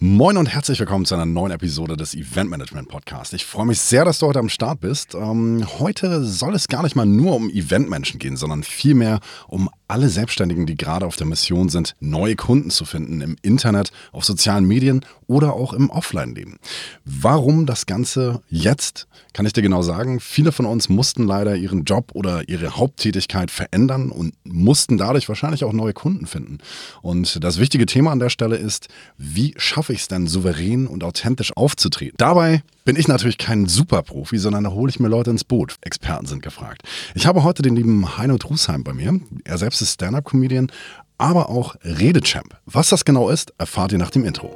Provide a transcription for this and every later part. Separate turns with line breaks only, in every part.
Moin und herzlich willkommen zu einer neuen Episode des Event Management Podcast. Ich freue mich sehr, dass du heute am Start bist. Heute soll es gar nicht mal nur um Eventmenschen gehen, sondern vielmehr um alle Selbstständigen, die gerade auf der Mission sind, neue Kunden zu finden im Internet, auf sozialen Medien oder auch im Offline-Leben. Warum das Ganze jetzt? Kann ich dir genau sagen. Viele von uns mussten leider ihren Job oder ihre Haupttätigkeit verändern und mussten dadurch wahrscheinlich auch neue Kunden finden. Und das wichtige Thema an der Stelle ist, wie schaffe ich es denn, souverän und authentisch aufzutreten? Dabei bin ich natürlich kein Superprofi, sondern da hole ich mir Leute ins Boot. Experten sind gefragt. Ich habe heute den lieben Heino Trusheim bei mir. Er selbst ist Stand-Up-Comedian, aber auch Redechamp. Was das genau ist, erfahrt ihr nach dem Intro.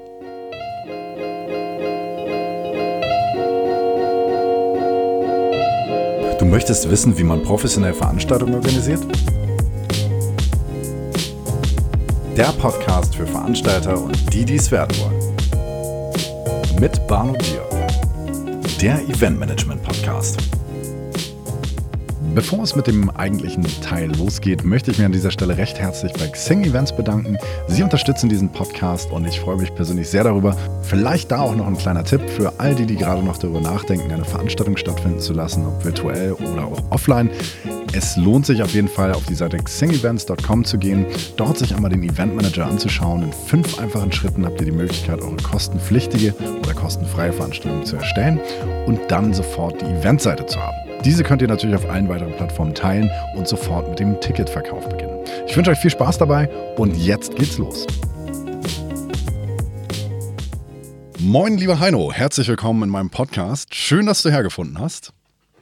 Du möchtest wissen, wie man professionell Veranstaltungen organisiert? Der Podcast für Veranstalter und die es werden wollen. Mit Barno Dier. Der Event Management Podcast. Bevor es mit dem eigentlichen Teil losgeht, möchte ich mich an dieser Stelle recht herzlich bei Xing Events bedanken. Sie unterstützen diesen Podcast und ich freue mich persönlich sehr darüber. Vielleicht da auch noch ein kleiner Tipp für all die gerade noch darüber nachdenken, eine Veranstaltung stattfinden zu lassen, ob virtuell oder auch offline. Es lohnt sich auf jeden Fall, auf die Seite xingevents.com zu gehen, dort sich einmal den Event Manager anzuschauen. In 5 einfachen Schritten habt ihr die Möglichkeit, eure kostenpflichtige oder kostenfreie Veranstaltung zu erstellen und dann sofort die Eventseite zu haben. Diese könnt ihr natürlich auf allen weiteren Plattformen teilen und sofort mit dem Ticketverkauf beginnen. Ich wünsche euch viel Spaß dabei und jetzt geht's los. Moin, lieber Heino, herzlich willkommen in meinem Podcast. Schön, dass du hergefunden hast.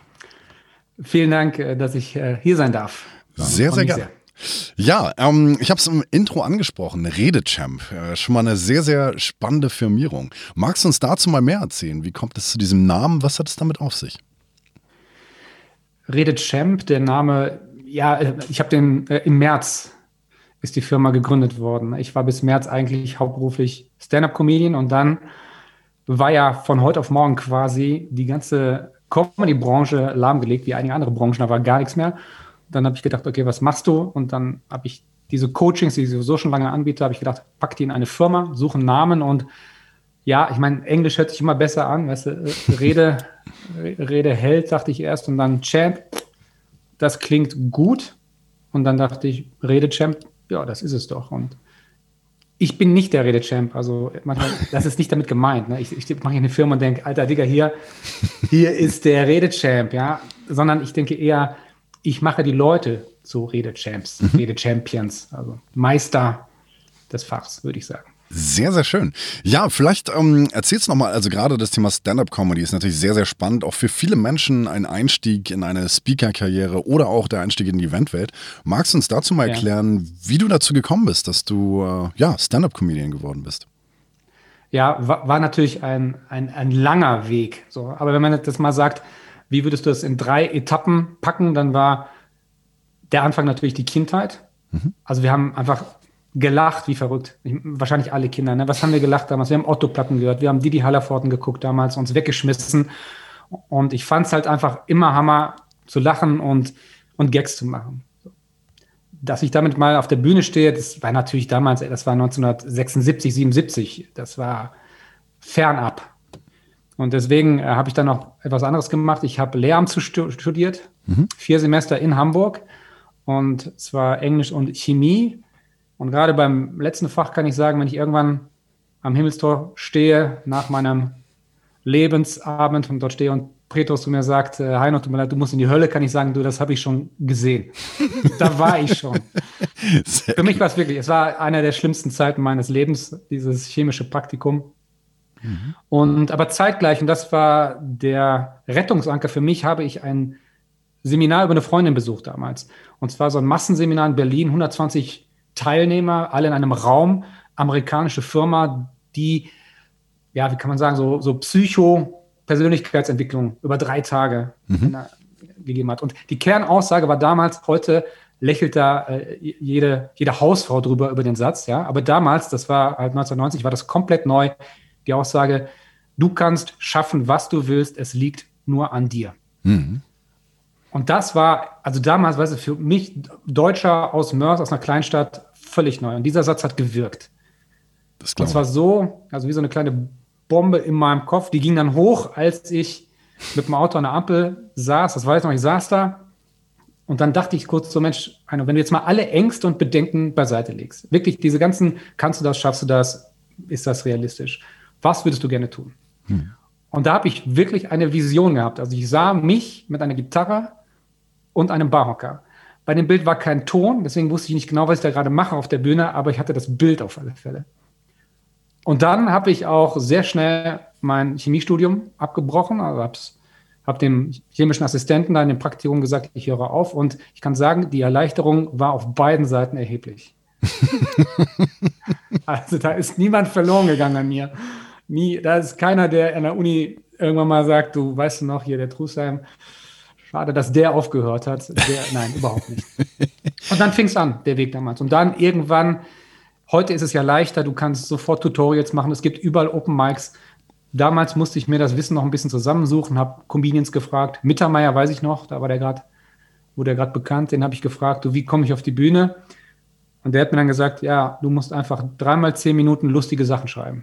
Vielen Dank, dass ich hier sein darf.
Sehr, sehr gerne. Ja, ich habe es im Intro angesprochen, Redechamp, schon mal eine sehr, sehr spannende Firmierung. Magst du uns dazu mal mehr erzählen? Wie kommt es zu diesem Namen? Was hat es damit auf sich?
Redechamp, der Name, ja, ich habe den im März ist die Firma gegründet worden. Ich war bis März eigentlich hauptberuflich Stand-Up-Comedian und dann war ja von heute auf morgen quasi die ganze Comedy-Branche lahmgelegt, wie einige andere Branchen, da war gar nichts mehr. Dann habe ich gedacht, okay, was machst du? Und dann habe ich diese Coachings, die ich sowieso schon lange anbiete, habe ich gedacht, pack die in eine Firma, suche einen Namen und ja, ich meine, Englisch hört sich immer besser an, weißt du, Rede hält, dachte ich erst und dann Champ, das klingt gut und dann dachte ich, Redechamp, ja, das ist es doch und ich bin nicht der Redechamp, also manchmal, das ist nicht damit gemeint, ne? Ich mache hier eine Firma und denke, alter Digga, hier ist der Redechamp, ja, sondern ich denke eher, ich mache die Leute zu Redechamps, Redechampions, also Meister des Fachs, würde ich sagen.
Sehr, sehr schön. Ja, vielleicht erzähl's nochmal, also gerade das Thema Stand-Up-Comedy ist natürlich sehr, sehr spannend, auch für viele Menschen ein Einstieg in eine Speaker-Karriere oder auch der Einstieg in die Eventwelt. Magst du uns dazu mal erklären, wie du dazu gekommen bist, dass du Stand-Up-Comedian geworden bist?
Ja, war natürlich ein langer Weg. So. Aber wenn man das mal sagt, wie würdest du das in 3 Etappen packen, dann war der Anfang natürlich die Kindheit. Also wir haben einfach gelacht, wie verrückt. Wahrscheinlich alle Kinder. Ne? Was haben wir gelacht damals? Wir haben Otto-Platten gehört, wir haben Didi Hallervorden geguckt damals, uns weggeschmissen. Und ich fand es halt einfach immer Hammer zu lachen und Gags zu machen. Dass ich damit mal auf der Bühne stehe, das war natürlich damals, das war 1976, 77, das war fernab. Und deswegen habe ich dann noch etwas anderes gemacht. Ich habe Lehramt studiert, 4 Semester in Hamburg und zwar Englisch und Chemie. Und gerade beim letzten Fach kann ich sagen, wenn ich irgendwann am Himmelstor stehe, nach meinem Lebensabend und dort stehe und Petrus zu mir sagt, Heino, tut mir leid, du musst in die Hölle, kann ich sagen, du, das habe ich schon gesehen. Da war ich schon. Für mich war es wirklich, es war eine der schlimmsten Zeiten meines Lebens, dieses chemische Praktikum. Aber zeitgleich, und das war der Rettungsanker für mich, habe ich ein Seminar über eine Freundin besucht damals. Und zwar so ein Massenseminar in Berlin, 120 Teilnehmer, alle in einem Raum, amerikanische Firma, die, ja, wie kann man sagen, so Psycho-Persönlichkeitsentwicklung über 3 Tage gegeben hat. Und die Kernaussage war damals, heute lächelt da jede Hausfrau drüber über den Satz, ja, aber damals, das war halt 1990, war das komplett neu, die Aussage, du kannst schaffen, was du willst, es liegt nur an dir. Und das war, also damals, weißt du, für mich, Deutscher aus Mörs, aus einer Kleinstadt, völlig neu. Und dieser Satz hat gewirkt.
Das
Und
glaube
zwar
ich.
so, also wie so eine kleine Bombe in meinem Kopf. Die ging dann hoch, als ich mit dem Auto an der Ampel saß. Das weiß ich noch, ich saß da. Und dann dachte ich kurz so, Mensch, Heino, wenn du jetzt mal alle Ängste und Bedenken beiseite legst, wirklich diese ganzen, kannst du das, schaffst du das, ist das realistisch? Was würdest du gerne tun? Und da habe ich wirklich eine Vision gehabt. Also ich sah mich mit einer Gitarre und einem Barhocker. Bei dem Bild war kein Ton, deswegen wusste ich nicht genau, was ich da gerade mache auf der Bühne, aber ich hatte das Bild auf alle Fälle. Und dann habe ich auch sehr schnell mein Chemiestudium abgebrochen, also habe dem chemischen Assistenten da in dem Praktikum gesagt, ich höre auf. Und ich kann sagen, die Erleichterung war auf beiden Seiten erheblich. Also da ist niemand verloren gegangen an mir. Nie, da ist keiner, der an der Uni irgendwann mal sagt, du weißt du noch, hier der Trusheim, schade, dass der aufgehört hat. Nein, überhaupt nicht. Und dann fing es an, der Weg damals. Und dann irgendwann, heute ist es ja leichter, du kannst sofort Tutorials machen, es gibt überall Open Mics. Damals musste ich mir das Wissen noch ein bisschen zusammensuchen, habe Comedians gefragt. Mittermeier weiß ich noch, da war wurde der gerade bekannt, den habe ich gefragt, du, wie komme ich auf die Bühne? Und der hat mir dann gesagt, ja, du musst einfach 3 mal 10 Minuten lustige Sachen schreiben.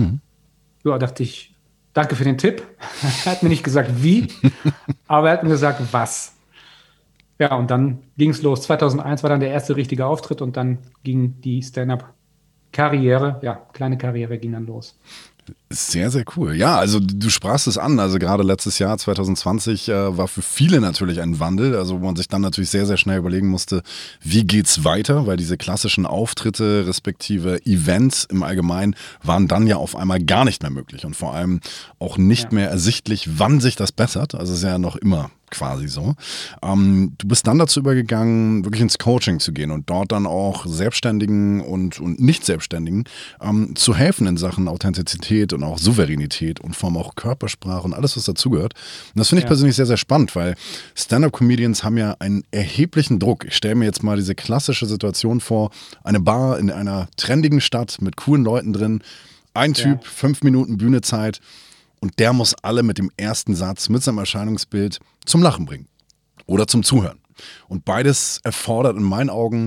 Ja, dachte ich, danke für den Tipp. Er hat mir nicht gesagt, wie, aber er hat mir gesagt, was. Ja, und dann ging es los. 2001 war dann der erste richtige Auftritt und dann ging die Stand-up-Karriere, ja, kleine Karriere ging dann los.
Sehr, sehr cool. Ja, also du sprachst es an. Also gerade letztes Jahr, 2020, war für viele natürlich ein Wandel. Also wo man sich dann natürlich sehr, sehr schnell überlegen musste, wie geht's weiter? Weil diese klassischen Auftritte respektive Events im Allgemeinen waren dann ja auf einmal gar nicht mehr möglich. Und vor allem auch nicht mehr ersichtlich, wann sich das bessert. Also es ist ja noch immer quasi so. Du bist dann dazu übergegangen, wirklich ins Coaching zu gehen und dort dann auch Selbstständigen und Nicht-Selbstständigen zu helfen in Sachen Authentizität und auch Souveränität und vor allem auch Körpersprache und alles, was dazugehört. Und das finde ich persönlich sehr, sehr spannend, weil Stand-Up-Comedians haben ja einen erheblichen Druck. Ich stelle mir jetzt mal diese klassische Situation vor, eine Bar in einer trendigen Stadt mit coolen Leuten drin, ein Typ, 5 Minuten Bühnezeit. Und der muss alle mit dem ersten Satz, mit seinem Erscheinungsbild zum Lachen bringen oder zum Zuhören. Und beides erfordert in meinen Augen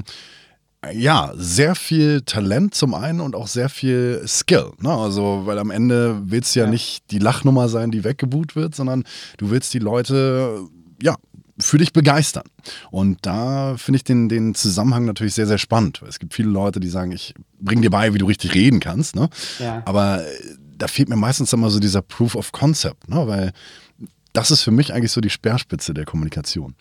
ja sehr viel Talent zum einen und auch sehr viel Skill. Ne? Also, weil am Ende willst du ja nicht die Lachnummer sein, die weggebuht wird, sondern du willst die Leute ja für dich begeistern. Und da finde ich den Zusammenhang natürlich sehr, sehr spannend. Es gibt viele Leute, die sagen, ich bringe dir bei, wie du richtig reden kannst. Ne? Ja. Aber da fehlt mir meistens immer so dieser Proof of Concept, ne? Weil das ist für mich eigentlich so die Speerspitze der Kommunikation.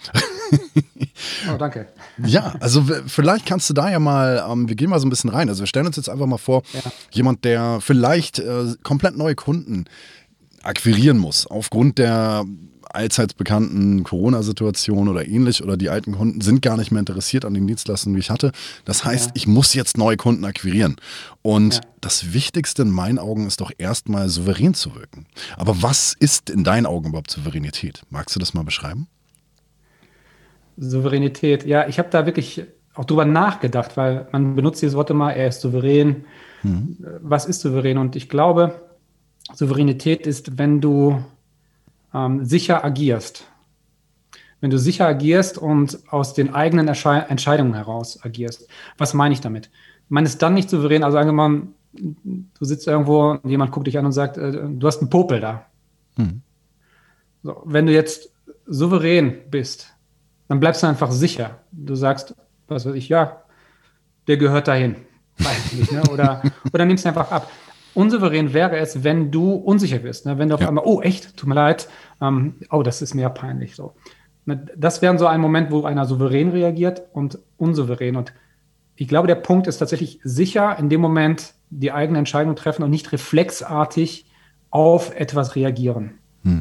Oh, danke.
Ja, also vielleicht kannst du da ja mal, wir gehen mal so ein bisschen rein. Also wir stellen uns jetzt einfach mal vor, jemand, der vielleicht komplett neue Kunden akquirieren muss, aufgrund der allseits bekannten Corona-Situation oder ähnlich, oder die alten Kunden sind gar nicht mehr interessiert an den Dienstleistungen, wie ich hatte. Das heißt, ich muss jetzt neue Kunden akquirieren. Und das Wichtigste in meinen Augen ist doch erstmal souverän zu wirken. Aber was ist in deinen Augen überhaupt Souveränität? Magst du das mal beschreiben?
Souveränität, ja, ich habe da wirklich auch drüber nachgedacht, weil man benutzt dieses Wort immer, er ist souverän. Was ist souverän? Und ich glaube, Souveränität ist, wenn du sicher agierst. Wenn du sicher agierst und aus den eigenen Entscheidungen heraus agierst. Was meine ich damit? Man ist dann nicht souverän, also angenommen, du sitzt irgendwo und jemand guckt dich an und sagt, du hast einen Popel da. So, wenn du jetzt souverän bist, dann bleibst du einfach sicher. Du sagst, was weiß ich, ja, der gehört dahin. Weiß nicht, ne? Oder nimmst du einfach ab. Unsouverän wäre es, wenn du unsicher wirst. Ne? Wenn du auf einmal, oh echt, tut mir leid, oh, das ist mir ja peinlich. So. Das wäre so ein Moment, wo einer souverän reagiert und unsouverän. Und ich glaube, der Punkt ist tatsächlich sicher in dem Moment die eigene Entscheidung treffen und nicht reflexartig auf etwas reagieren.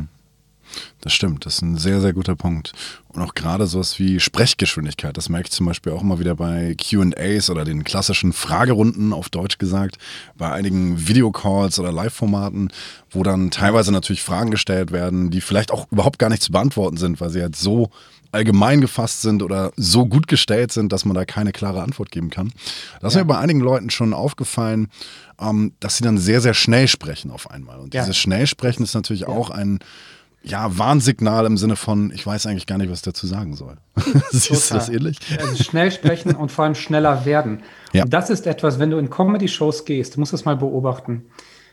Das stimmt, das ist ein sehr, sehr guter Punkt. Und auch gerade sowas wie Sprechgeschwindigkeit, das merke ich zum Beispiel auch immer wieder bei Q&As oder den klassischen Fragerunden, auf Deutsch gesagt, bei einigen Videocalls oder Live-Formaten, wo dann teilweise natürlich Fragen gestellt werden, die vielleicht auch überhaupt gar nicht zu beantworten sind, weil sie halt so allgemein gefasst sind oder so gut gestellt sind, dass man da keine klare Antwort geben kann. Das ist mir bei einigen Leuten schon aufgefallen, dass sie dann sehr, sehr schnell sprechen auf einmal. Und dieses Schnellsprechen ist natürlich auch ein ja, Warnsignal im Sinne von, ich weiß eigentlich gar nicht, was ich dazu sagen soll. Siehst du das ähnlich?
Also schnell sprechen und vor allem schneller werden.
Ja.
Und das ist etwas, wenn du in Comedy-Shows gehst, du musst das mal beobachten.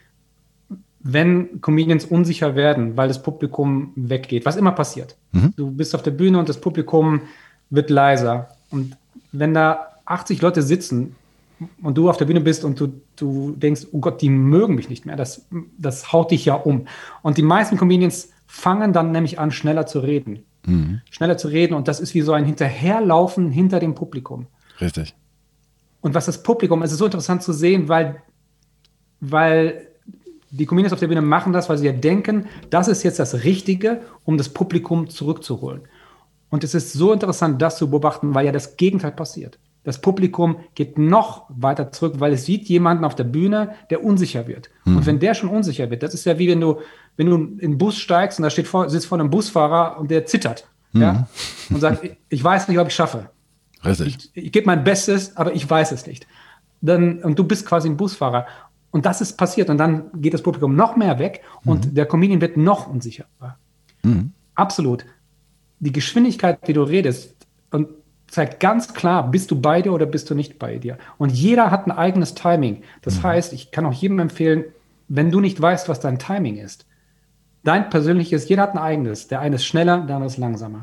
Wenn Comedians unsicher werden, weil das Publikum weggeht, was immer passiert. Du bist auf der Bühne und das Publikum wird leiser. Und wenn da 80 Leute sitzen und du auf der Bühne bist und du denkst, oh Gott, die mögen mich nicht mehr, das haut dich ja um. Und die meisten Comedians fangen dann nämlich an, schneller zu reden. Schneller zu reden und das ist wie so ein Hinterherlaufen hinter dem Publikum.
Richtig.
Und was das Publikum, es ist so interessant zu sehen, weil die Comedians auf der Bühne machen das, weil sie ja denken, das ist jetzt das Richtige, um das Publikum zurückzuholen. Und es ist so interessant, das zu beobachten, weil ja das Gegenteil passiert. Das Publikum geht noch weiter zurück, weil es sieht jemanden auf der Bühne, der unsicher wird. Und wenn der schon unsicher wird, das ist ja wie wenn du in den Bus steigst und da sitzt vor einem Busfahrer und der zittert. Ja? Und sagt, ich weiß nicht, ob ich schaffe.
Richtig.
Ich gebe mein Bestes, aber ich weiß es nicht. Und du bist quasi ein Busfahrer. Und das ist passiert. Und dann geht das Publikum noch mehr weg und der Comedian wird noch unsicherer. Absolut. Die Geschwindigkeit, wie du redest, und zeigt ganz klar, bist du bei dir oder bist du nicht bei dir. Und jeder hat ein eigenes Timing. Das heißt, ich kann auch jedem empfehlen, wenn du nicht weißt, was dein Timing ist, dein persönliches, jeder hat ein eigenes. Der eine ist schneller, der andere ist langsamer.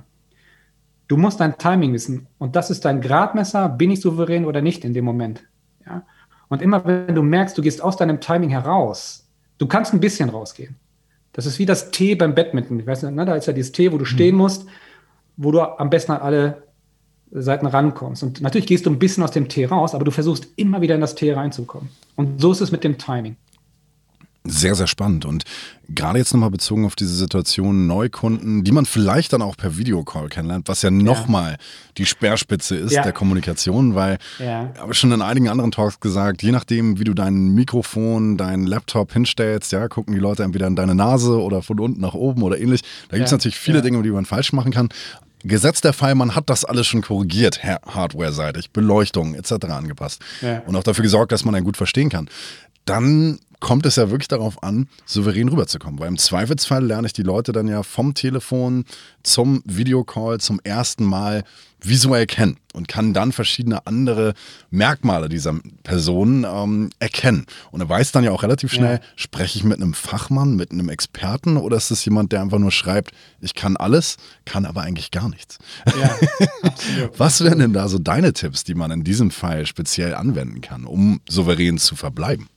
Du musst dein Timing wissen. Und das ist dein Gradmesser, bin ich souverän oder nicht in dem Moment. Ja? Und immer wenn du merkst, du gehst aus deinem Timing heraus, du kannst ein bisschen rausgehen. Das ist wie das T beim Badminton. Ich weiß nicht, da ist ja dieses T, wo du stehen musst, wo du am besten an alle Seiten rankommst. Und natürlich gehst du ein bisschen aus dem T raus, aber du versuchst immer wieder in das T reinzukommen. Und so ist es mit dem Timing.
Sehr, sehr spannend. Und gerade jetzt nochmal bezogen auf diese Situation Neukunden, die man vielleicht dann auch per Videocall kennenlernt, was ja nochmal die Speerspitze ist der Kommunikation, weil ich habe schon in einigen anderen Talks gesagt, je nachdem, wie du dein Mikrofon, deinen Laptop hinstellst, gucken die Leute entweder in deine Nase oder von unten nach oben oder ähnlich. Da gibt es natürlich viele Dinge, die man falsch machen kann. Gesetzt der Fall, man hat das alles schon korrigiert, hardware-seitig, Beleuchtung etc. angepasst und auch dafür gesorgt, dass man einen gut verstehen kann. Dann kommt es ja wirklich darauf an, souverän rüberzukommen. Weil im Zweifelsfall lerne ich die Leute dann ja vom Telefon zum Videocall zum ersten Mal visuell kennen und kann dann verschiedene andere Merkmale dieser Person erkennen. Und er weiß dann ja auch relativ schnell, spreche ich mit einem Fachmann, mit einem Experten oder ist es jemand, der einfach nur schreibt, ich kann alles, kann aber eigentlich gar nichts. Ja, absolut. Was wären denn da so deine Tipps, die man in diesem Fall speziell anwenden kann, um souverän zu verbleiben?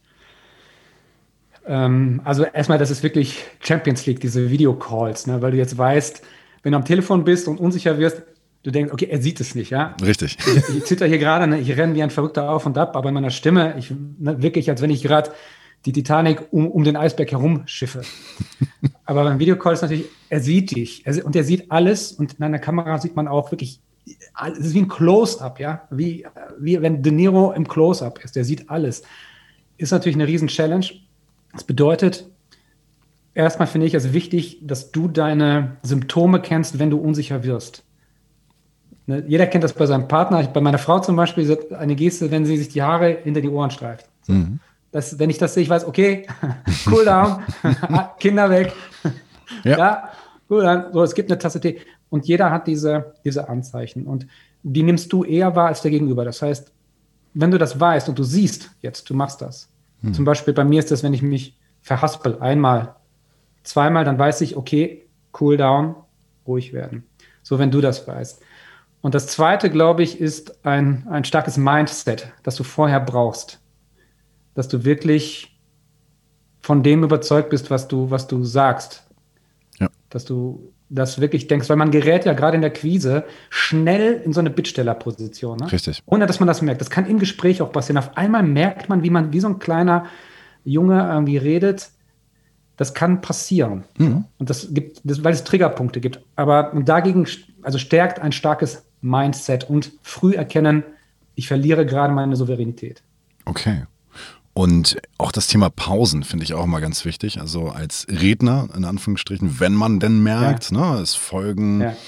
Also erstmal, das ist wirklich Champions League, diese Videocalls, ne? Weil du jetzt weißt, wenn du am Telefon bist und unsicher wirst, du denkst, okay, er sieht es nicht, ja?
Richtig.
Ich zitter hier gerade, ne? Ich renne wie ein Verrückter auf und ab, aber in meiner Stimme, wirklich, als wenn ich gerade die Titanic um den Eisberg herum schiffe. Aber beim Videocall ist natürlich, er sieht dich und er sieht alles und in einer Kamera sieht man auch wirklich, es ist wie ein Close-Up, ja? Wie wenn De Niro im Close-Up ist, der sieht alles. Ist natürlich eine riesen Challenge. Das bedeutet, erstmal finde ich es wichtig, dass du deine Symptome kennst, wenn du unsicher wirst. Ne? Jeder kennt das bei seinem Partner. Bei meiner Frau zum Beispiel ist eine Geste, wenn sie sich die Haare hinter die Ohren streift. So. Wenn ich das sehe, ich weiß, okay, cool down, Kinder weg. Cool down. So, es gibt eine Tasse Tee. Und jeder hat diese Anzeichen. Und die nimmst du eher wahr als der Gegenüber. Das heißt, wenn du das weißt und du siehst jetzt, du machst das. Zum Beispiel bei mir ist das, wenn ich mich verhaspel, einmal, zweimal, dann weiß ich, okay, cool down, ruhig werden. So, wenn du das weißt. Und das Zweite, glaube ich, ist ein starkes Mindset, das du vorher brauchst. Dass du wirklich von dem überzeugt bist, was du sagst. Ja. Dass du das wirklich denkst, weil man gerät ja gerade in der Quise schnell in so eine Bittstellerposition. Ne?
Richtig.
Ohne, dass man das merkt. Das kann im Gespräch auch passieren. Auf einmal merkt man, wie so ein kleiner Junge irgendwie redet. Das kann passieren. Und weil es Triggerpunkte gibt. Aber dagegen, also stärkt ein starkes Mindset und früh erkennen, ich verliere gerade meine Souveränität.
Okay. Und auch das Thema Pausen finde ich auch immer ganz wichtig. Also als Redner, in Anführungsstrichen, wenn man denn merkt, es folgen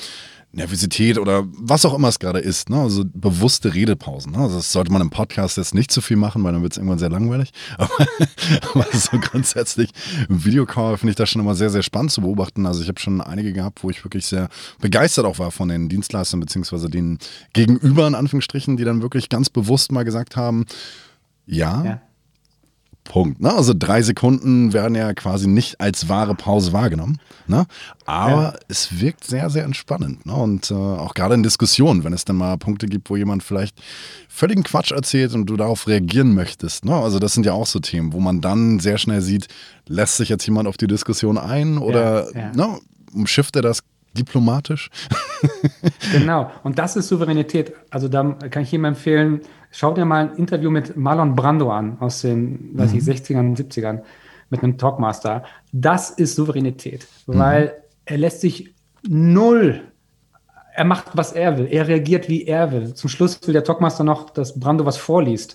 Nervosität oder was auch immer es gerade ist, ne? Also bewusste Redepausen. Ne? Also das sollte man im Podcast jetzt nicht zu viel machen, weil dann wird es irgendwann sehr langweilig. Aber so grundsätzlich im Videocall finde ich das schon immer sehr, sehr spannend zu beobachten. Also ich habe schon einige gehabt, wo ich wirklich sehr begeistert auch war von den Dienstleistern beziehungsweise den Gegenüber in Anführungsstrichen, die dann wirklich ganz bewusst mal gesagt haben, ja. Punkt. Ne? Also 3 Sekunden werden ja quasi nicht als wahre Pause wahrgenommen. Ne? Aber es wirkt sehr, sehr entspannend. Ne? Und auch gerade in Diskussionen, wenn es dann mal Punkte gibt, wo jemand vielleicht völligen Quatsch erzählt und du darauf reagieren möchtest. Ne? Also das sind ja auch so Themen, wo man dann sehr schnell sieht, lässt sich jetzt jemand auf die Diskussion ein oder ne? Umschifft er das diplomatisch?
Genau, und das ist Souveränität. Also da kann ich jedem empfehlen, schau dir mal ein Interview mit Marlon Brando an aus den 60ern und 70ern mit einem Talkmaster. Das ist Souveränität, weil er lässt sich null, er macht, was er will, er reagiert, wie er will. Zum Schluss will der Talkmaster noch, dass Brando was vorliest.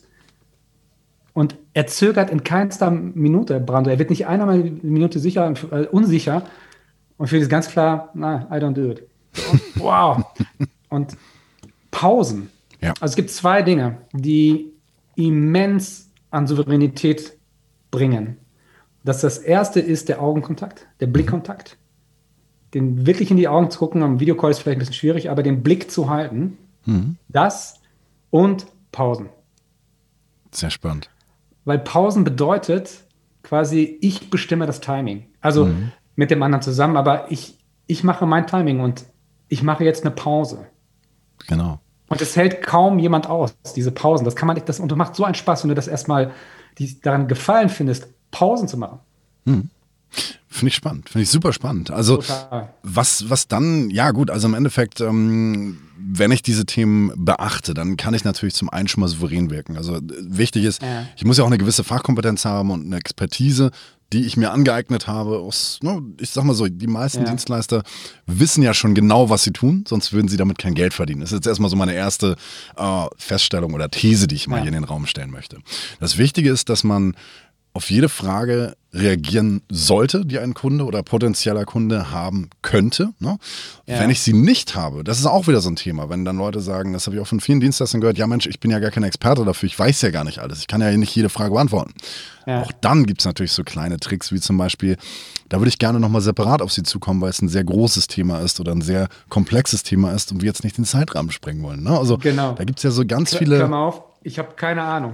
Und er zögert in keinster Minute, Brando. Er wird nicht einmal eine Minute sicher, unsicher und für das ganz klar, nein, I don't do it. Wow. Und Pausen.
Ja.
Also es gibt 2 Dinge, die immens an Souveränität bringen. Das erste ist der Augenkontakt, der Blickkontakt. Den wirklich in die Augen zu gucken, am Videocall ist vielleicht ein bisschen schwierig, aber den Blick zu halten, das und Pausen.
Sehr spannend.
Weil Pausen bedeutet quasi, ich bestimme das Timing. Also mit dem anderen zusammen, aber ich mache mein Timing und ich mache jetzt eine Pause.
Genau.
Und es hält kaum jemand aus, diese Pausen. Das kann man nicht, und das macht so einen Spaß, wenn du das erstmal daran gefallen findest, Pausen zu machen.
Finde ich spannend, finde ich super spannend. Also was dann, ja gut, also im Endeffekt, wenn ich diese Themen beachte, dann kann ich natürlich zum einen schon mal souverän wirken. Also wichtig ist, ich muss ja auch eine gewisse Fachkompetenz haben und eine Expertise, die ich mir angeeignet habe. Ich sag mal so, die meisten Dienstleister wissen ja schon genau, was sie tun, sonst würden sie damit kein Geld verdienen. Das ist jetzt erstmal so meine erste Feststellung oder These, die ich mal hier in den Raum stellen möchte. Das Wichtige ist, dass man auf jede Frage reagieren sollte, die ein Kunde oder potenzieller Kunde haben könnte. Ne? Ja. Wenn ich sie nicht habe, das ist auch wieder so ein Thema, wenn dann Leute sagen, das habe ich auch von vielen Dienstleistern gehört, ja Mensch, ich bin ja gar kein Experte dafür, ich weiß ja gar nicht alles, ich kann ja nicht jede Frage beantworten. Ja. Auch dann gibt es natürlich so kleine Tricks, wie zum Beispiel, da würde ich gerne nochmal separat auf Sie zukommen, weil es ein sehr großes Thema ist oder ein sehr komplexes Thema ist und wir jetzt nicht den Zeitrahmen sprengen wollen. Ne? Also da gibt es ja so ganz viele...
Klammer auf. Ich habe keine Ahnung.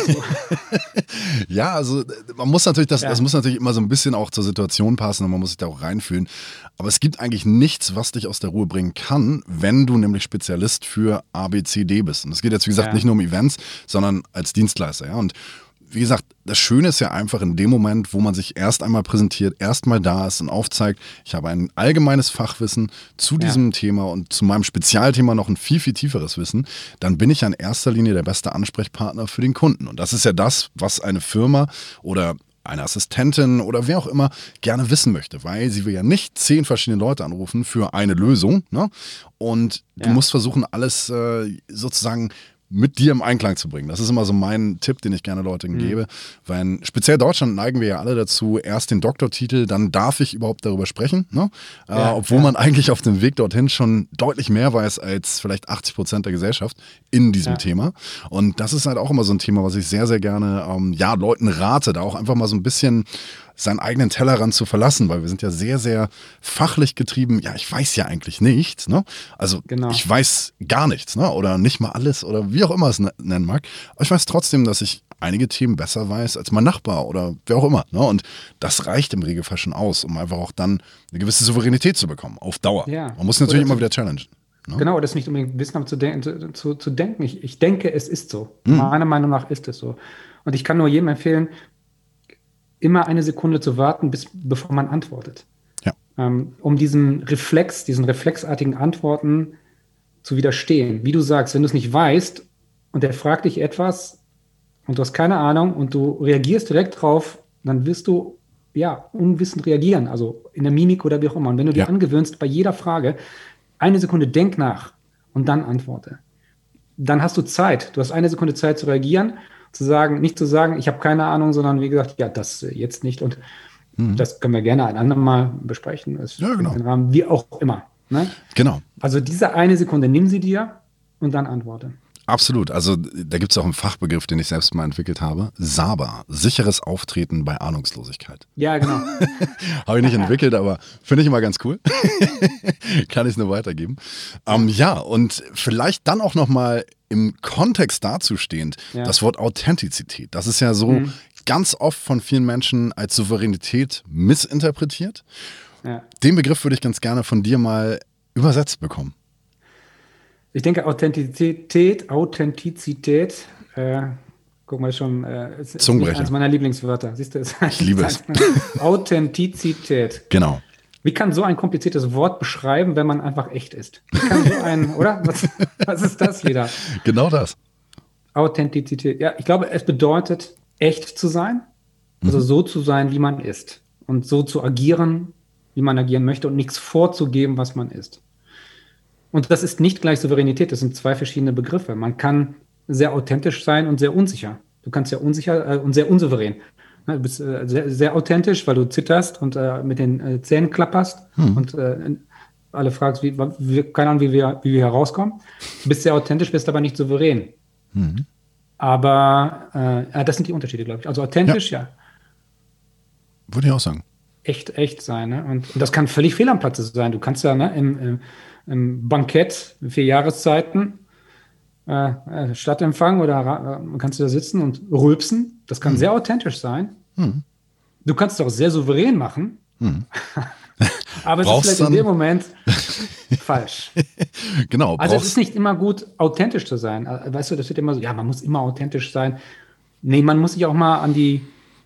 Ja, also man muss natürlich, das muss natürlich immer so ein bisschen auch zur Situation passen und man muss sich da auch reinfühlen. Aber es gibt eigentlich nichts, was dich aus der Ruhe bringen kann, wenn du nämlich Spezialist für A, B, C, D bist. Und es geht jetzt, wie gesagt, nicht nur um Events, sondern als Dienstleister. Ja? Und wie gesagt, das Schöne ist ja einfach in dem Moment, wo man sich erst einmal präsentiert, erstmal da ist und aufzeigt, ich habe ein allgemeines Fachwissen zu diesem Thema und zu meinem Spezialthema noch ein viel, viel tieferes Wissen, dann bin ich ja in erster Linie der beste Ansprechpartner für den Kunden. Und das ist ja das, was eine Firma oder eine Assistentin oder wer auch immer gerne wissen möchte, weil sie will ja nicht 10 verschiedene Leute anrufen für eine Lösung. Ne? Und du musst versuchen, alles sozusagen mit dir im Einklang zu bringen. Das ist immer so mein Tipp, den ich gerne Leuten gebe. Weil speziell in Deutschland neigen wir ja alle dazu, erst den Doktortitel, dann darf ich überhaupt darüber sprechen. Ne? Obwohl man eigentlich auf dem Weg dorthin schon deutlich mehr weiß als vielleicht 80% der Gesellschaft in diesem Thema. Und das ist halt auch immer so ein Thema, was ich sehr, sehr gerne Leuten rate, da auch einfach mal so ein bisschen seinen eigenen Tellerrand zu verlassen, weil wir sind ja sehr, sehr fachlich getrieben. Ja, ich weiß ja eigentlich nichts. Ne? Also ich weiß gar nichts, ne? Oder nicht mal alles oder wie auch immer es nennen mag. Aber ich weiß trotzdem, dass ich einige Themen besser weiß als mein Nachbar oder wer auch immer. Ne? Und das reicht im Regelfall schon aus, um einfach auch dann eine gewisse Souveränität zu bekommen, auf Dauer. Ja. Man muss natürlich immer wieder challengen. Ne? Genau,
das nicht unbedingt wissen, aber zu denken. Ich denke, es ist so. Meiner Meinung nach ist es so. Und ich kann nur jedem empfehlen, immer eine Sekunde zu warten, bevor man antwortet.
Ja.
Um diesen reflexartigen Antworten zu widerstehen. Wie du sagst, wenn du es nicht weißt und der fragt dich etwas und du hast keine Ahnung und du reagierst direkt drauf, dann wirst du unwissend reagieren, also in der Mimik oder wie auch immer. Und wenn du dir angewöhnst, bei jeder Frage, eine Sekunde denk nach und dann antworte. Dann hast du Zeit. Du hast eine Sekunde Zeit zu reagieren, nicht zu sagen, ich habe keine Ahnung, sondern wie gesagt, das jetzt nicht. Und das können wir gerne ein andermal besprechen.
Ja, genau.
Rahmen, wie auch immer. Ne?
Genau.
Also diese eine Sekunde, nimm sie dir und dann antworte.
Absolut. Also da gibt es auch einen Fachbegriff, den ich selbst mal entwickelt habe. SABA, sicheres Auftreten bei Ahnungslosigkeit.
Ja, genau.
Habe ich nicht entwickelt, aber finde ich immer ganz cool. Kann ich es nur weitergeben. Ja, und vielleicht dann auch nochmal im Kontext dazu stehend, das Wort Authentizität. Das ist ja so ganz oft von vielen Menschen als Souveränität missinterpretiert. Ja. Den Begriff würde ich ganz gerne von dir mal übersetzt bekommen.
Ich denke, Authentizität, guck mal schon, ist eines meiner Lieblingswörter. Siehst du,
ich liebe es.
Authentizität.
Genau.
Wie kann so ein kompliziertes Wort beschreiben, wenn man einfach echt ist? Wie kann so ein, oder? Was ist das wieder?
Genau das.
Authentizität. Ja, ich glaube, es bedeutet, echt zu sein. Also so zu sein, wie man ist. Und so zu agieren, wie man agieren möchte und nichts vorzugeben, was man ist. Und das ist nicht gleich Souveränität, das sind zwei verschiedene Begriffe. Man kann sehr authentisch sein und sehr unsicher. Du kannst ja unsicher und sehr unsouverän. Du bist sehr, sehr authentisch, weil du zitterst und mit den Zähnen klapperst und alle fragst, keine Ahnung, wie wir hier rauskommen. Du bist sehr authentisch, bist aber nicht souverän. Aber das sind die Unterschiede, glaube ich. Also authentisch, ja.
Würde ich auch sagen.
Echt sein. Ne? Und das kann völlig fehl am Platze sein. Du kannst ja im Bankett, 4 Jahreszeiten, Stadtempfang oder kannst du da sitzen und rülpsen. Das kann sehr authentisch sein. Du kannst es auch sehr souverän machen. Aber es ist vielleicht in dem Moment falsch.
Genau.
Also es ist nicht immer gut, authentisch zu sein. Weißt du, das wird immer so, ja, man muss immer authentisch sein. Nee, man muss sich auch mal an die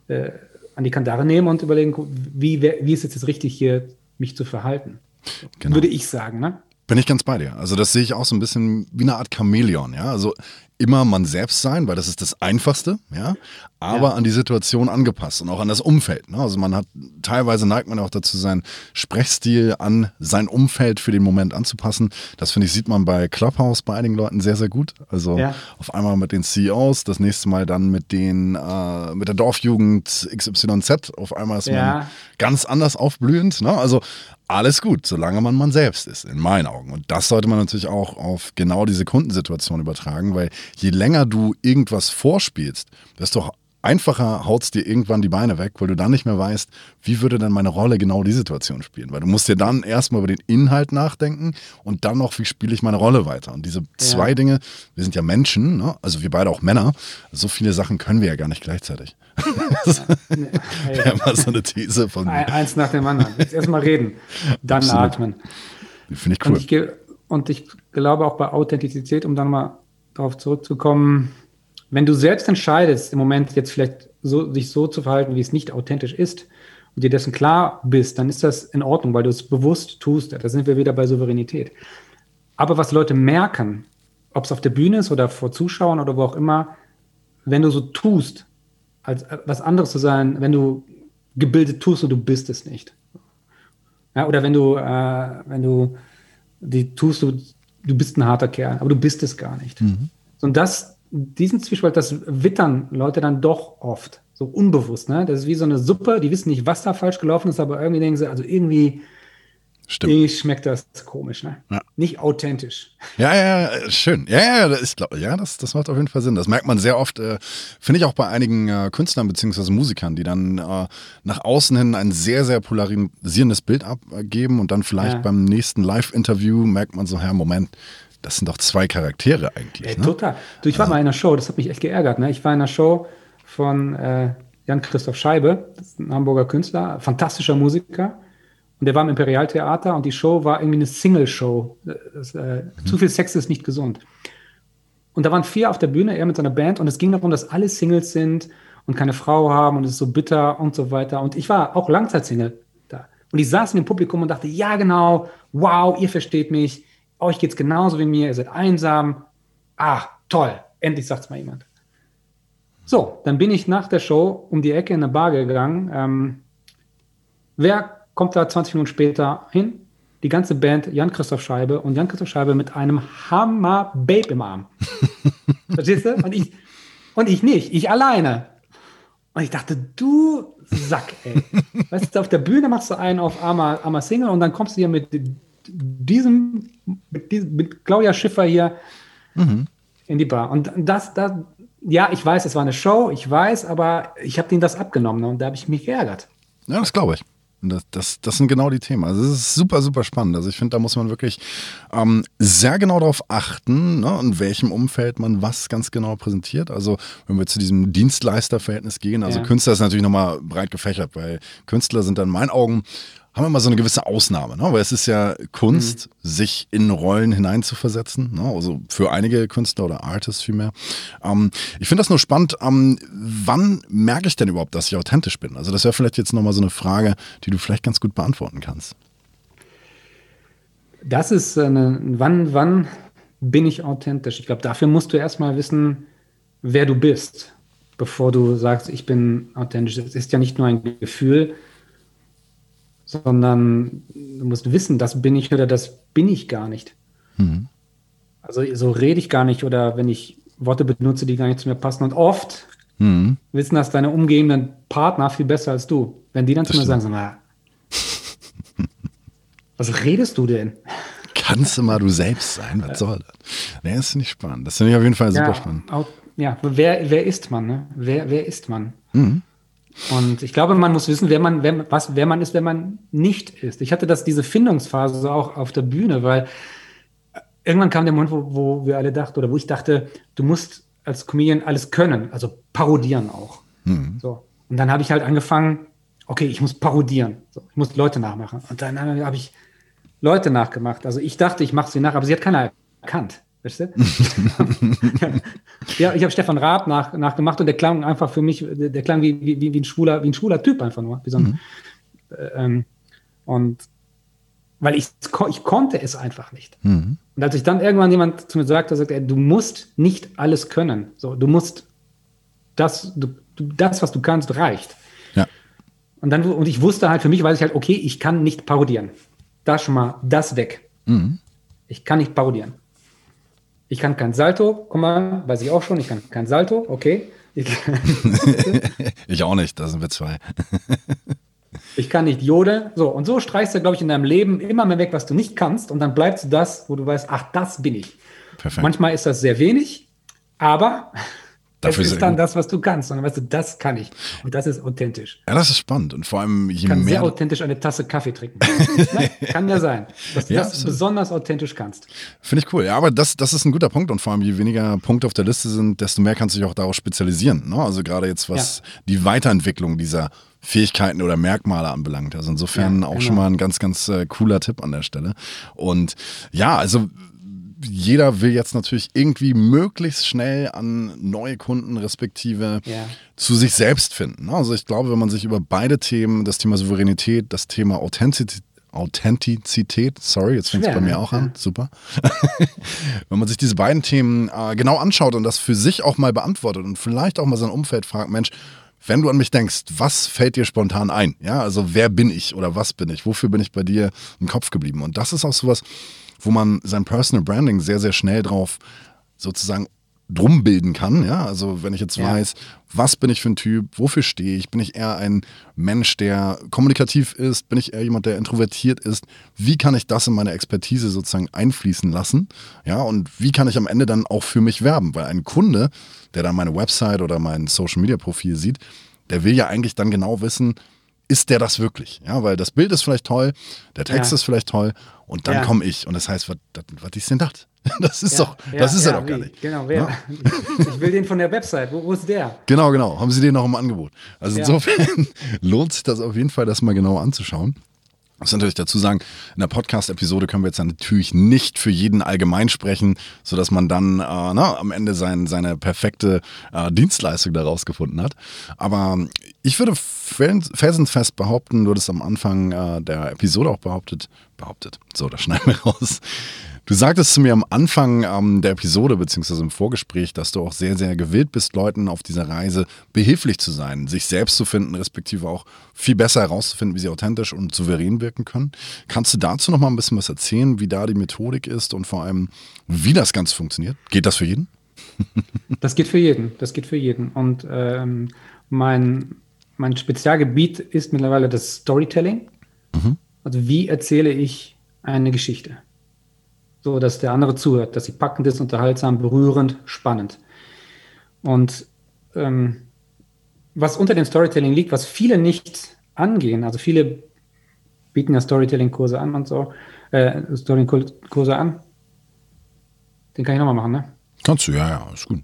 Kandare nehmen und überlegen, wie ist jetzt richtig hier, mich zu verhalten. Genau. Würde ich sagen, ne?
Bin ich ganz bei dir. Also das sehe ich auch so ein bisschen wie eine Art Chamäleon, ja. Also immer man selbst sein, weil das ist das Einfachste, ja, aber an die Situation angepasst und auch an das Umfeld. Ne? Also teilweise neigt man auch dazu, seinen Sprechstil an sein Umfeld für den Moment anzupassen. Das, finde ich, sieht man bei Clubhouse bei einigen Leuten sehr, sehr gut. Also auf einmal mit den CEOs, das nächste Mal dann mit der Dorfjugend XYZ. Auf einmal ist man ganz anders aufblühend. Ne? Also alles gut, solange man selbst ist, in meinen Augen. Und das sollte man natürlich auch auf genau diese Kundensituation übertragen, weil je länger du irgendwas vorspielst, desto einfacher haut's dir irgendwann die Beine weg, weil du dann nicht mehr weißt, wie würde denn meine Rolle genau die Situation spielen. Weil du musst dir dann erstmal über den Inhalt nachdenken und dann noch, wie spiele ich meine Rolle weiter. Und diese zwei Dinge, wir sind ja Menschen, ne? Also wir beide auch Männer, so viele Sachen können wir ja gar nicht gleichzeitig. Das wäre mal so eine These von mir.
Eins nach dem anderen. Jetzt erstmal reden, dann atmen.
Finde ich cool.
Und ich glaube auch bei Authentizität, um dann mal darauf zurückzukommen, wenn du selbst entscheidest, im Moment jetzt vielleicht sich so zu verhalten, wie es nicht authentisch ist und dir dessen klar bist, dann ist das in Ordnung, weil du es bewusst tust. Da sind wir wieder bei Souveränität. Aber was Leute merken, ob es auf der Bühne ist oder vor Zuschauern oder wo auch immer, wenn du so tust, als was anderes zu sein, wenn du gebildet tust und du bist es nicht. Ja, oder wenn du die tust, du bist ein harter Kerl, aber du bist es gar nicht. Und diesen Zwiespalt, das wittern Leute dann doch oft, so unbewusst. Ne? Das ist wie so eine Suppe, die wissen nicht, was da falsch gelaufen ist, aber irgendwie denken sie, also irgendwie schmeckt das komisch. Ne? Ja. Nicht authentisch.
Ja, schön. Ja, ich glaube, das macht auf jeden Fall Sinn. Das merkt man sehr oft, finde ich auch bei einigen Künstlern bzw. Musikern, die dann nach außen hin ein sehr, sehr polarisierendes Bild abgeben und dann vielleicht beim nächsten Live-Interview merkt man so, Moment, das sind doch 2 Charaktere eigentlich. Ne?
Total. Du, ich war mal in einer Show, das hat mich echt geärgert. Ne? Ich war in einer Show von Jan-Christoph Scheibe, das ist ein Hamburger Künstler, fantastischer Musiker. Und der war im Imperialtheater und die Show war irgendwie eine Single-Show. Zu viel Sex ist nicht gesund. Und da waren 4 auf der Bühne, er mit seiner Band, und es ging darum, dass alle Singles sind und keine Frau haben und es ist so bitter und so weiter. Und ich war auch Langzeitsingle da. Und ich saß in dem Publikum und dachte, ja genau, wow, ihr versteht mich, euch geht's genauso wie mir, ihr seid einsam. Ah, toll, endlich sagt's mal jemand. So, dann bin ich nach der Show um die Ecke in eine Bar gegangen. Wer kommt da 20 Minuten später hin? Die ganze Band, Jan-Christoph Scheibe und Jan-Christoph Scheibe mit einem Hammer-Babe im Arm. Verstehst du? Und ich nicht, ich alleine. Und ich dachte, du Sack, ey. Weißt du, auf der Bühne machst du einen auf armer Single und dann kommst du hier mit mit Claudia Schiffer hier in die Bar. Und ja, ich weiß, es war eine Show, ich weiß, aber ich habe denen das abgenommen und da habe ich mich geärgert.
Ja, das glaube ich. Das sind genau die Themen. Also es ist super, super spannend. Also ich finde, da muss man wirklich sehr genau darauf achten, ne, in welchem Umfeld man was ganz genau präsentiert. Also wenn wir zu diesem Dienstleisterverhältnis gehen, also Künstler ist natürlich nochmal breit gefächert, weil Künstler sind dann in meinen Augen, haben immer so eine gewisse Ausnahme, ne? Weil es ist ja Kunst, sich in Rollen hineinzuversetzen, ne? Also für einige Künstler oder Artists vielmehr. Ich finde das nur spannend, wann merke ich denn überhaupt, dass ich authentisch bin? Also das wäre vielleicht jetzt nochmal so eine Frage, die du vielleicht ganz gut beantworten kannst.
Das ist wann bin ich authentisch? Ich glaube, dafür musst du erstmal wissen, wer du bist, bevor du sagst, ich bin authentisch. Es ist ja nicht nur ein Gefühl, sondern du musst wissen, das bin ich oder das bin ich gar nicht. Also so rede ich gar nicht oder wenn ich Worte benutze, die gar nicht zu mir passen. Und oft wissen das deine umgebenden Partner viel besser als du. Wenn die dann zu mir sagen, sag mal, was redest du denn?
Kannst du mal du selbst sein? Was soll das? Nee, das finde ich spannend. Das finde ich auf jeden Fall super spannend.
Wer ist man? Ne? Wer ist man? Und ich glaube, man muss wissen, wer man ist, wenn man nicht ist. Ich hatte diese Findungsphase auch auf der Bühne, weil irgendwann kam der Moment, wo wir alle dachten, oder wo ich dachte, du musst als Comedian alles können, also parodieren auch. So. Und dann habe ich halt angefangen, okay, ich muss parodieren. So, ich muss Leute nachmachen. Und dann habe ich Leute nachgemacht. Also ich dachte, ich mache sie nach, aber sie hat keiner erkannt. Weißt du? Ja, ich habe Stefan Raab nachgemacht und der klang einfach für mich, der klang wie ein schwuler Typ einfach nur. Wie so ein, und weil ich konnte es einfach nicht. Und als ich dann irgendwann jemand zu mir sagte, du musst nicht alles können. So, du musst das, was du kannst, reicht.
Ja.
Und ich wusste halt, für mich weiß ich halt, okay, ich kann nicht parodieren. Da schon mal das weg. Ich kann nicht parodieren. Ich kann kein Salto, guck mal, weiß ich auch schon, ich kann kein Salto, okay.
Ich auch nicht, da sind wir zwei.
Ich kann nicht Jode. So, und so streichst du, glaube ich, in deinem Leben immer mehr weg, was du nicht kannst. Und dann bleibst du das, wo du weißt, ach, das bin ich.
Perfekt.
Manchmal ist das sehr wenig, aber
dafür
es ist dann das, was du kannst. Und dann weißt du, das kann ich. Und das ist authentisch.
Ja, das ist spannend. Und vor allem,
ich kann sehr authentisch eine Tasse Kaffee trinken. Kann ja sein, dass du das besonders authentisch kannst.
Finde ich cool. Ja, aber das ist ein guter Punkt. Und vor allem, je weniger Punkte auf der Liste sind, desto mehr kannst du dich auch darauf spezialisieren. Ne? Also gerade jetzt, was die Weiterentwicklung dieser Fähigkeiten oder Merkmale anbelangt. Also insofern auch schon mal ein ganz, ganz cooler Tipp an der Stelle. Und ja, also jeder will jetzt natürlich irgendwie möglichst schnell an neue Kunden respektive zu sich selbst finden. Also ich glaube, wenn man sich über beide Themen, das Thema Souveränität, das Thema Authentizität, sorry, jetzt fängt es bei mir auch an, super. Wenn man sich diese beiden Themen genau anschaut und das für sich auch mal beantwortet und vielleicht auch mal sein Umfeld fragt, Mensch, wenn du an mich denkst, was fällt dir spontan ein? Ja, also wer bin ich oder was bin ich? Wofür bin ich bei dir im Kopf geblieben? Und das ist auch sowas, wo man sein Personal Branding sehr, sehr schnell drauf sozusagen drum bilden kann. Ja, also wenn ich jetzt weiß, was bin ich für ein Typ, wofür stehe ich? Bin ich eher ein Mensch, der kommunikativ ist? Bin ich eher jemand, der introvertiert ist? Wie kann ich das in meine Expertise sozusagen einfließen lassen? Ja, und wie kann ich am Ende dann auch für mich werben? Weil ein Kunde, der dann meine Website oder mein Social Media Profil sieht, der will ja eigentlich dann genau wissen, ist der das wirklich? Ja, weil das Bild ist vielleicht toll, der Text ist vielleicht toll und dann komme ich. Und das heißt, was ist denn das? Das ist doch gar nicht.
Genau, wer? Ich will den von der Website. Wo ist der?
Genau. Haben Sie den noch im Angebot? Also insofern lohnt sich das auf jeden Fall, das mal genauer anzuschauen. Ich muss natürlich dazu sagen, in der Podcast-Episode können wir jetzt natürlich nicht für jeden allgemein sprechen, sodass man dann am Ende seine perfekte Dienstleistung daraus gefunden hat. Aber ich würde felsenfest behaupten, du hattest am Anfang der Episode auch behauptet, so, das schneiden wir raus. Du sagtest zu mir am Anfang der Episode beziehungsweise im Vorgespräch, dass du auch sehr, sehr gewillt bist, Leuten auf dieser Reise behilflich zu sein, sich selbst zu finden, respektive auch viel besser herauszufinden, wie sie authentisch und souverän wirken können. Kannst du dazu noch mal ein bisschen was erzählen, wie da die Methodik ist und vor allem, wie das Ganze funktioniert? Geht das für jeden?
Das geht für jeden. Und mein Spezialgebiet ist mittlerweile das Storytelling. Also wie erzähle ich eine Geschichte? so dass der andere zuhört, dass sie packend ist, unterhaltsam, berührend, spannend. Und was unter dem Storytelling liegt, was viele nicht angehen, also viele bieten ja Storytelling-Kurse an und so, Storytelling-Kurse an. Den kann ich nochmal machen, ne?
Kannst du, ja, ist gut.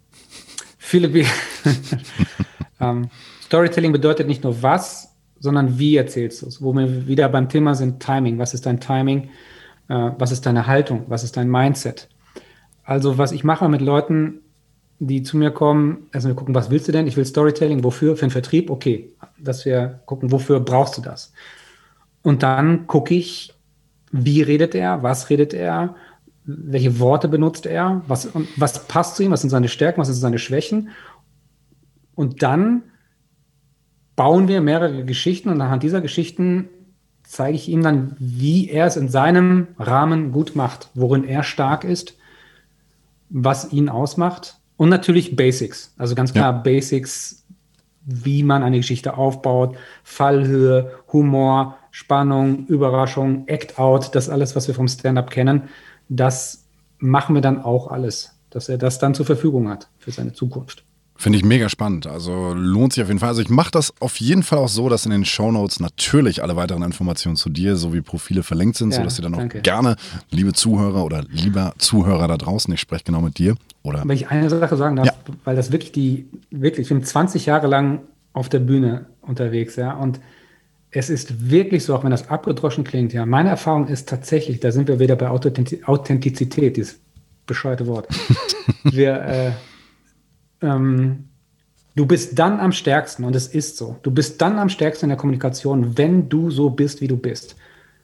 Storytelling bedeutet nicht nur was, sondern wie erzählst du es. Wo wir wieder beim Thema sind, Timing. Was ist dein Timing? Was ist deine Haltung? Was ist dein Mindset? Also was ich mache mit Leuten, die zu mir kommen, also wir gucken, was willst du denn? Ich will Storytelling. Wofür? Für den Vertrieb? Okay. Dass wir gucken, wofür brauchst du das? Und dann gucke ich, wie redet er? Was redet er? Welche Worte benutzt er? Was passt zu ihm? Was sind seine Stärken? Was sind seine Schwächen? Und dann bauen wir mehrere Geschichten und anhand dieser Geschichten zeige ich ihm dann, wie er es in seinem Rahmen gut macht, worin er stark ist, was ihn ausmacht und natürlich Basics, also ganz klar Basics, wie man eine Geschichte aufbaut, Fallhöhe, Humor, Spannung, Überraschung, Act-Out, das alles, was wir vom Stand-Up kennen, das machen wir dann auch alles, dass er das dann zur Verfügung hat für seine Zukunft.
Finde ich mega spannend. Also lohnt sich auf jeden Fall. Also ich mache das auf jeden Fall auch so, dass in den Shownotes natürlich alle weiteren Informationen zu dir sowie Profile verlinkt sind, sodass ihr dann auch gerne, liebe Zuhörer oder lieber Zuhörer da draußen, ich spreche genau mit dir. Oder
wenn ich eine Sache sagen darf, weil das wirklich ich bin 20 Jahre lang auf der Bühne unterwegs, ja, und es ist wirklich so, auch wenn das abgedroschen klingt, ja, meine Erfahrung ist tatsächlich, da sind wir wieder bei Authentizität, dieses bescheuerte Wort. Du bist dann am stärksten, und es ist so, du bist dann am stärksten in der Kommunikation, wenn du so bist, wie du bist.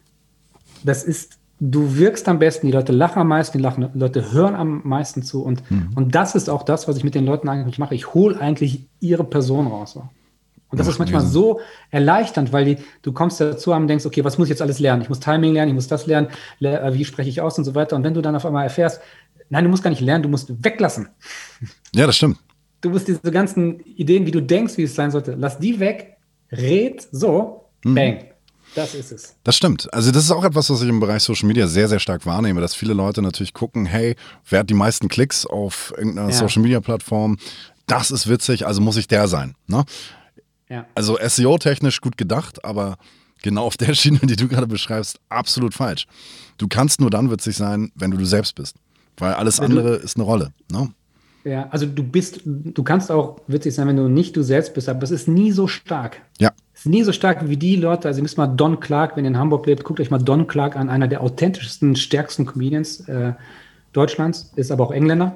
Du wirkst am besten, die Leute lachen am meisten, die Leute hören am meisten zu, und das ist auch das, was ich mit den Leuten eigentlich mache. Ich hole eigentlich ihre Person raus. So. Und das ist manchmal so erleichternd, weil du kommst dazu und denkst, okay, was muss ich jetzt alles lernen? Ich muss Timing lernen, ich muss das lernen, wie spreche ich aus und so weiter. Und wenn du dann auf einmal erfährst, nein, du musst gar nicht lernen, du musst weglassen.
Ja, das stimmt.
Du musst diese ganzen Ideen, wie du denkst, wie es sein sollte, lass die weg, red so, bang. Das ist es.
Das stimmt. Also das ist auch etwas, was ich im Bereich Social Media sehr, sehr stark wahrnehme, dass viele Leute natürlich gucken, hey, wer hat die meisten Klicks auf irgendeiner Social Media Plattform? Das ist witzig, also muss ich der sein. Ne? Ja. Also SEO-technisch gut gedacht, aber genau auf der Schiene, die du gerade beschreibst, absolut falsch. Du kannst nur dann witzig sein, wenn du selbst bist. Weil alles andere ist eine Rolle. Ne?
Ja, also du kannst auch witzig sein, wenn du nicht du selbst bist, aber es ist nie so stark.
Ja.
Es ist nie so stark wie die Leute, also ihr müsst mal Don Clark, wenn ihr in Hamburg lebt, guckt euch mal Don Clark an, einer der authentischsten, stärksten Comedians Deutschlands, ist aber auch Engländer.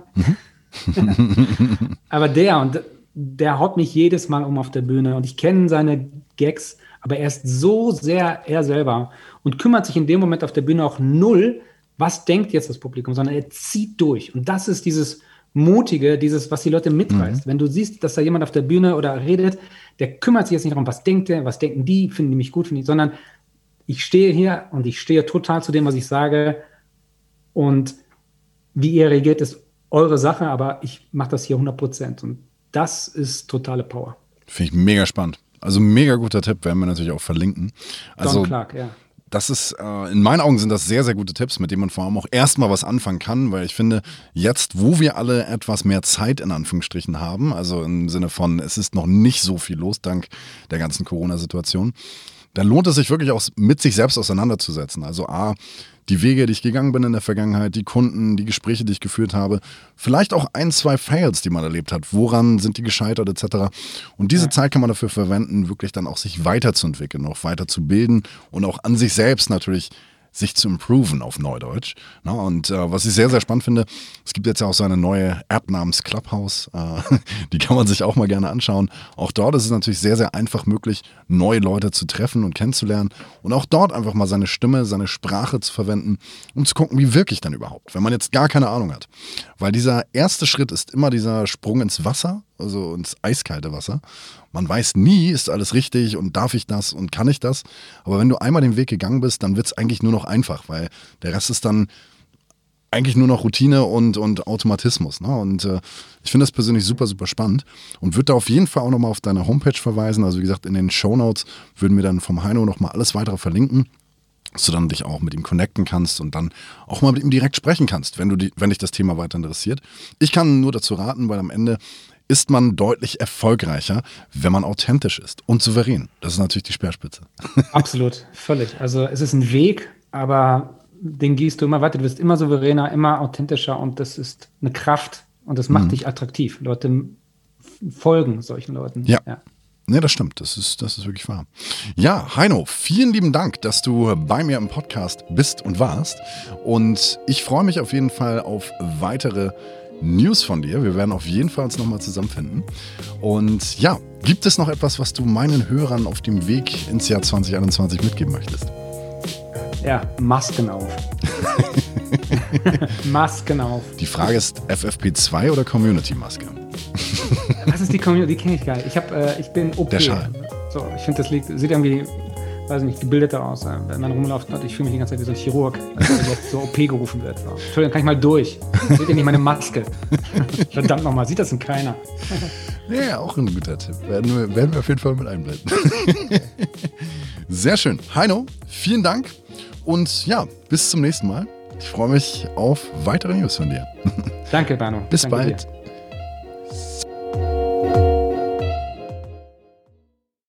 Aber der haut mich jedes Mal um auf der Bühne und ich kenne seine Gags, aber er ist so sehr er selber und kümmert sich in dem Moment auf der Bühne auch null, was denkt jetzt das Publikum, sondern er zieht durch. Und das ist dieses Mutige, was die Leute mitreißt. Wenn du siehst, dass da jemand auf der Bühne oder redet, der kümmert sich jetzt nicht darum, was denkt der, was denken die, finden die mich gut, sondern ich stehe hier und ich stehe total zu dem, was ich sage. Und wie ihr reagiert, ist eure Sache, aber ich mache das hier 100%. Und das ist totale Power.
Finde ich mega spannend. Also mega guter Tipp, werden wir natürlich auch verlinken. Also,
Don Clark, ja.
Das ist, in meinen Augen sind das sehr, sehr gute Tipps, mit denen man vor allem auch erstmal was anfangen kann, weil ich finde, jetzt, wo wir alle etwas mehr Zeit in Anführungsstrichen haben, also im Sinne von, es ist noch nicht so viel los, dank der ganzen Corona-Situation, dann lohnt es sich wirklich auch mit sich selbst auseinanderzusetzen. Also die Wege, die ich gegangen bin in der Vergangenheit, die Kunden, die Gespräche, die ich geführt habe, vielleicht auch 1, 2 Fails, die man erlebt hat. Woran sind die gescheitert etc. Und diese Zeit kann man dafür verwenden, wirklich dann auch sich weiterzuentwickeln, auch weiterzubilden und auch an sich selbst natürlich sich zu improven auf Neudeutsch. Na, und was ich sehr, sehr spannend finde, es gibt jetzt ja auch so eine neue App namens Clubhouse, die kann man sich auch mal gerne anschauen. Auch dort ist es natürlich sehr, sehr einfach möglich, neue Leute zu treffen und kennenzulernen und auch dort einfach mal seine Stimme, seine Sprache zu verwenden, um zu gucken, wie wirke ich dann überhaupt, wenn man jetzt gar keine Ahnung hat. Weil dieser erste Schritt ist immer dieser Sprung ins Wasser, also ins eiskalte Wasser. Man weiß nie, ist alles richtig und darf ich das und kann ich das. Aber wenn du einmal den Weg gegangen bist, dann wird es eigentlich nur noch einfach, weil der Rest ist dann eigentlich nur noch Routine und Automatismus. Ne? Und ich finde das persönlich super, super spannend und würde da auf jeden Fall auch nochmal auf deine Homepage verweisen. Also wie gesagt, in den Shownotes würden wir dann vom Heino nochmal alles weitere verlinken. dass du dann dich auch mit ihm connecten kannst und dann auch mal mit ihm direkt sprechen kannst, wenn dich das Thema weiter interessiert. Ich kann nur dazu raten, weil am Ende ist man deutlich erfolgreicher, wenn man authentisch ist und souverän. Das ist natürlich die Speerspitze.
Absolut, völlig. Also es ist ein Weg, aber den gehst du immer weiter. Du wirst immer souveräner, immer authentischer und das ist eine Kraft und das macht dich attraktiv. Leute folgen solchen Leuten.
Ja. Ne, das stimmt. Das ist wirklich wahr. Ja, Heino, vielen lieben Dank, dass du bei mir im Podcast bist und warst. Und ich freue mich auf jeden Fall auf weitere News von dir. Wir werden auf jeden Fall uns nochmal zusammenfinden. Und ja, gibt es noch etwas, was du meinen Hörern auf dem Weg ins Jahr 2021 mitgeben möchtest?
Ja, Masken auf. Masken auf.
Die Frage ist FFP2 oder Community-Maske?
Was ist die Community? Die kenne ich gar nicht. Ich bin OP.
Der Schal.
So, ich finde, das sieht irgendwie, weiß nicht, gebildeter aus. Wenn man rumläuft, ich fühle mich die ganze Zeit wie so ein Chirurg, der jetzt so OP gerufen wird. So. Entschuldigung, kann ich mal durch? Seht ihr nicht meine Maske? Verdammt nochmal, sieht das denn keiner?
Ja, auch ein guter Tipp. Werden wir auf jeden Fall mit einblenden. Sehr schön. Heino, vielen Dank und ja, bis zum nächsten Mal. Ich freue mich auf weitere News von dir.
Danke, Bano.
Bis
Danke
bald.
Dir.